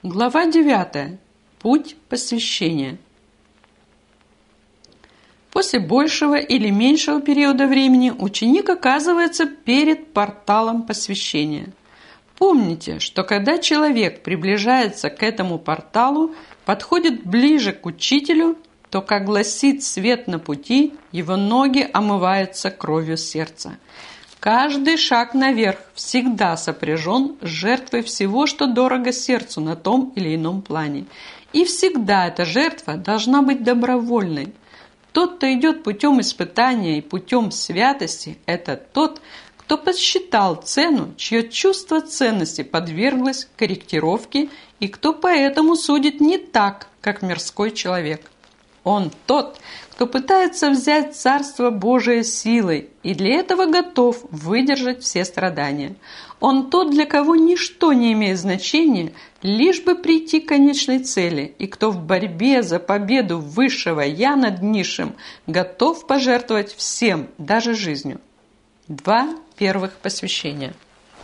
Глава 9. Путь посвящения. После большего или меньшего периода времени ученик оказывается перед порталом посвящения. Помните, что когда человек приближается к этому порталу, подходит ближе к учителю, то, как гласит свет на пути, его ноги омываются кровью сердца. Каждый шаг наверх всегда сопряжен с жертвой всего, что дорого сердцу на том или ином плане. И всегда эта жертва должна быть добровольной. Тот, кто идет путем испытания и путем святости, это тот, кто подсчитал цену, чье чувство ценности подверглось корректировке и кто поэтому судит не так, как мирской человек. Он тот, кто пытается взять Царство Божие силой и для этого готов выдержать все страдания. Он тот, для кого ничто не имеет значения, лишь бы прийти к конечной цели, и кто в борьбе за победу высшего «Я» над низшим готов пожертвовать всем, даже жизнью. 2 первых посвящения.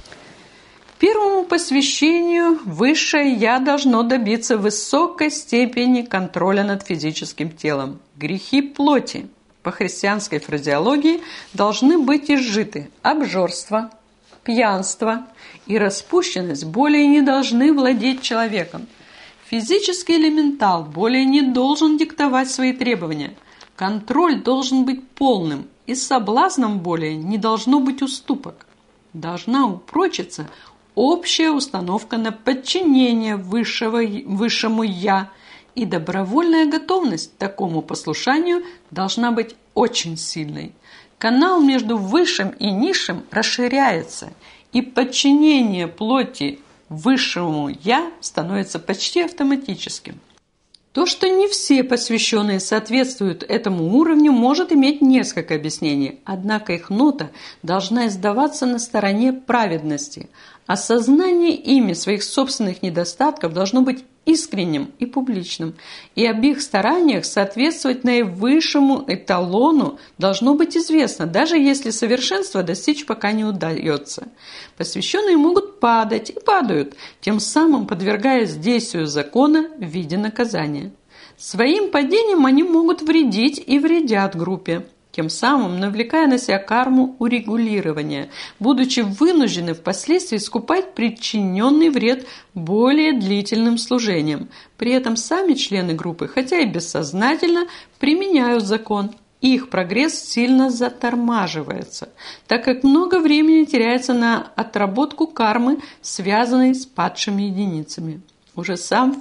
Первому посвящению высшее «Я» должно добиться высокой степени контроля над физическим телом. Грехи плоти, по христианской фразеологии, должны быть изжиты. Обжорство, пьянство и распущенность более не должны владеть человеком. Физический элементал более не должен диктовать свои требования. Контроль должен быть полным, и соблазном более не должно быть уступок. Должна упрочиться общая установка на подчинение высшему «Я», и добровольная готовность к такому послушанию должна быть очень сильной. Канал между высшим и низшим расширяется, и подчинение плоти высшему «Я» становится почти автоматическим. То, что не все посвященные соответствуют этому уровню, может иметь несколько объяснений, однако их нота должна издаваться на стороне праведности. Осознание ими своих собственных недостатков должно быть искренним и публичным, и об их стараниях соответствовать наивысшему эталону должно быть известно, даже если совершенства достичь пока не удается. Посвященные могут падать и падают, тем самым подвергаясь действию закона в виде наказания. Своим падением они могут вредить и вредят группе, тем самым навлекая на себя карму урегулирования, будучи вынуждены впоследствии искупать причиненный вред более длительным служением. При этом сами члены группы, хотя и бессознательно, применяют закон, и их прогресс сильно затормаживается, так как много времени теряется на отработку кармы, связанной с падшими единицами. Уже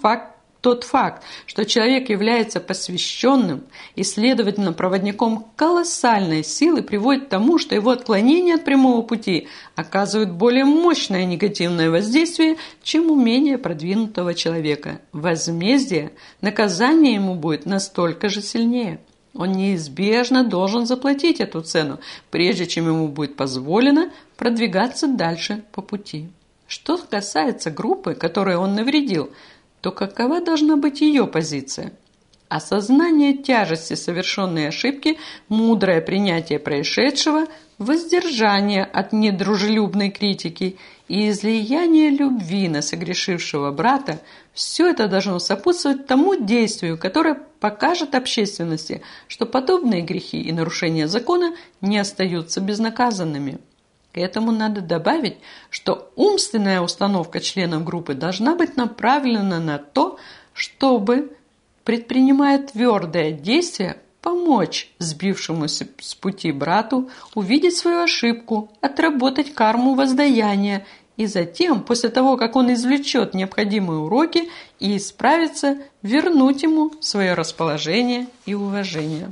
тот факт, что человек является посвященным и, следовательно, проводником колоссальной силы, приводит к тому, что его отклонения от прямого пути оказывают более мощное негативное воздействие, чем у менее продвинутого человека. Возмездие, наказание ему будет настолько же сильнее. Он неизбежно должен заплатить эту цену, прежде чем ему будет позволено продвигаться дальше по пути. Что касается группы, которой он навредил, то какова должна быть ее позиция? Осознание тяжести совершенной ошибки, мудрое принятие происшедшего, воздержание от недружелюбной критики и излияние любви на согрешившего брата – все это должно сопутствовать тому действию, которое покажет общественности, что подобные грехи и нарушения закона не остаются безнаказанными. К этому надо добавить, что умственная установка членов группы должна быть направлена на то, чтобы, предпринимая твердое действие, помочь сбившемуся с пути брату увидеть свою ошибку, отработать карму воздаяния и затем, после того, как он извлечет необходимые уроки и исправится, вернуть ему свое расположение и уважение.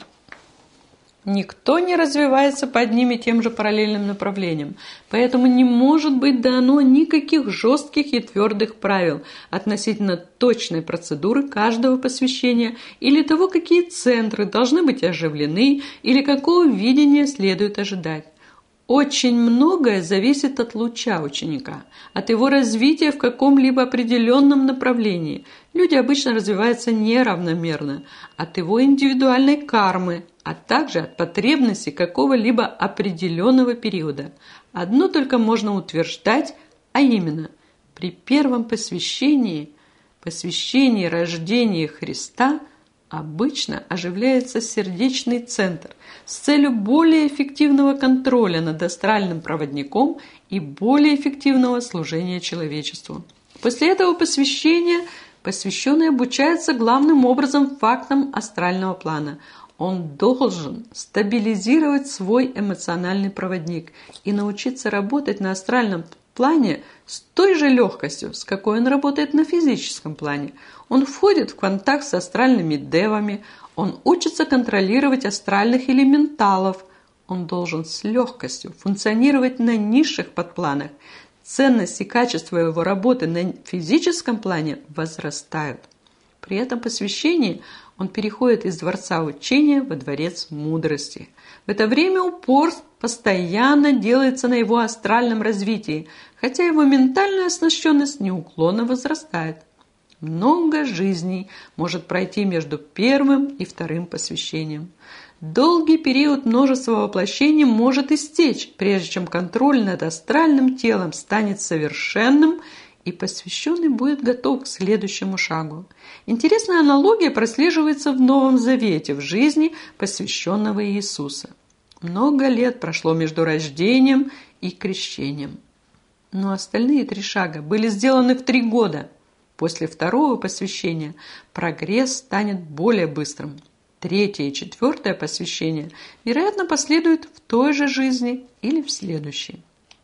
Никто не развивается по одним и тем же параллельным направлениям, поэтому не может быть дано никаких жестких и твердых правил относительно точной процедуры каждого посвящения или того, какие центры должны быть оживлены или какого видения следует ожидать. Очень многое зависит от луча ученика, от его развития в каком-либо определенном направлении. Люди обычно развиваются неравномерно, от его индивидуальной кармы, а также от потребностей какого-либо определенного периода. Одно только можно утверждать, а именно, при первом посвящении посвящении рождения Христа обычно оживляется сердечный центр с целью более эффективного контроля над астральным проводником и более эффективного служения человечеству. После этого посвящения посвященный обучается главным образом фактам астрального плана. Он должен стабилизировать свой эмоциональный проводник и научиться работать на астральном плане с той же легкостью, с какой он работает на физическом плане. Он входит в контакт с астральными девами, он учится контролировать астральных элементалов. Он должен с легкостью функционировать на низших подпланах. Ценность и качество его работы на физическом плане возрастают. При этом посвящении он переходит из дворца учения во дворец мудрости. В это время упор постоянно делается на его астральном развитии, хотя его ментальная оснащенность неуклонно возрастает. Много жизней может пройти между первым и вторым посвящением. Долгий период множества воплощений может истечь, прежде чем контроль над астральным телом станет совершенным и посвященный будет готов к следующему шагу. Интересная аналогия прослеживается в Новом Завете, в жизни посвященного Иисуса. Много лет прошло между рождением и крещением. Но остальные 3 шага были сделаны в 3 года. После второго посвящения прогресс станет более быстрым. 3-е и 4-е посвящение, вероятно, последует в той же жизни или в следующей.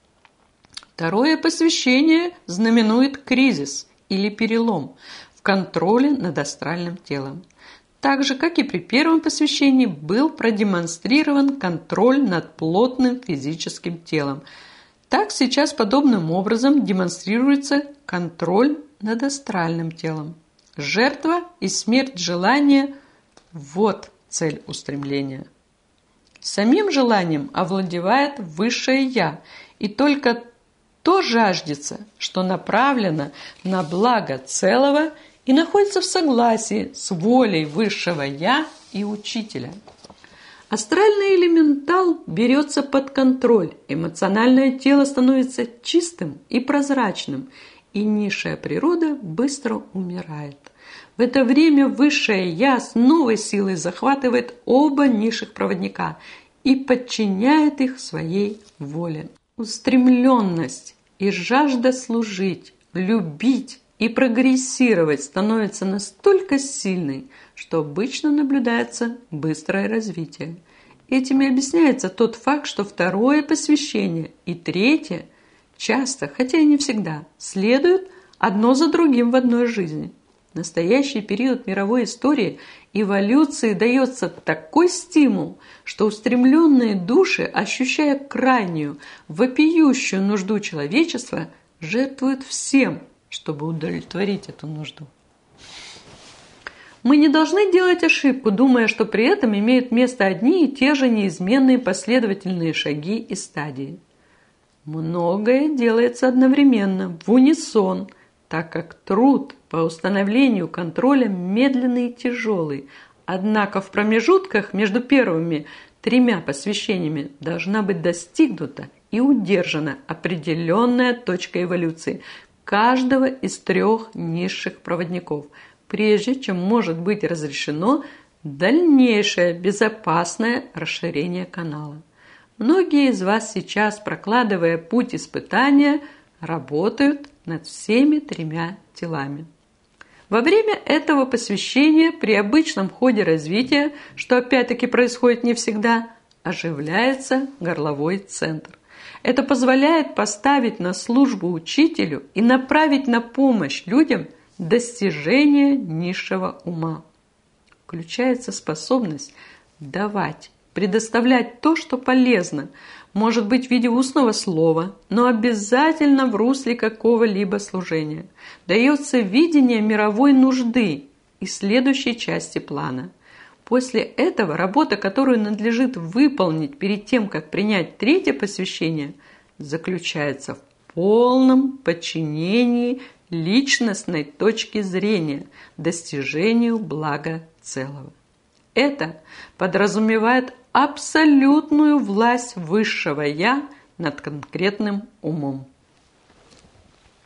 2-е посвящение знаменует кризис или перелом в контроле над астральным телом. Так же, как и при первом посвящении, был продемонстрирован контроль над плотным физическим телом. Так сейчас подобным образом демонстрируется контроль над астральным телом. Жертва и смерть желания – вот цель устремления. Самим желанием овладевает высшее «Я», и только то жаждется, что направлено на благо целого и находится в согласии с волей высшего «Я» и Учителя. Астральный элементал берется под контроль, эмоциональное тело становится чистым и прозрачным, и низшая природа быстро умирает. В это время высшее «Я» с новой силой захватывает оба низших проводника и подчиняет их своей воле. Устремленность и жажда служить, любить и прогрессировать становится настолько сильной, что обычно наблюдается быстрое развитие. Этим и объясняется тот факт, что 2-е посвящение и 3-е часто, хотя и не всегда, следуют одно за другим в одной жизни. В настоящий период мировой истории эволюции дается такой стимул, что устремленные души, ощущая крайнюю, вопиющую нужду человечества, жертвуют всем, чтобы удовлетворить эту нужду. Мы не должны делать ошибку, думая, что при этом имеют место одни и те же неизменные последовательные шаги и стадии. Многое делается одновременно, в унисон, так как труд по установлению контроля медленный и тяжелый, однако в промежутках между первыми 3 посвящениями должна быть достигнута и удержана определенная точка эволюции каждого из 3 низших проводников, прежде чем может быть разрешено дальнейшее безопасное расширение канала. Многие из вас сейчас, прокладывая путь испытания, работают над всеми 3 телами. Во время этого посвящения при обычном ходе развития, что опять-таки происходит не всегда, оживляется горловой центр. Это позволяет поставить на службу учителю и направить на помощь людям достижение низшего ума. Включается способность давать, предоставлять то, что полезно, может быть в виде устного слова, но обязательно в русле какого-либо служения. Дается видение мировой нужды и следующей части плана. После этого работа, которую надлежит выполнить перед тем, как принять 3-е посвящение, заключается в полном подчинении личностной точки зрения достижению блага целого. Это подразумевает абсолютную власть высшего «Я» над конкретным умом.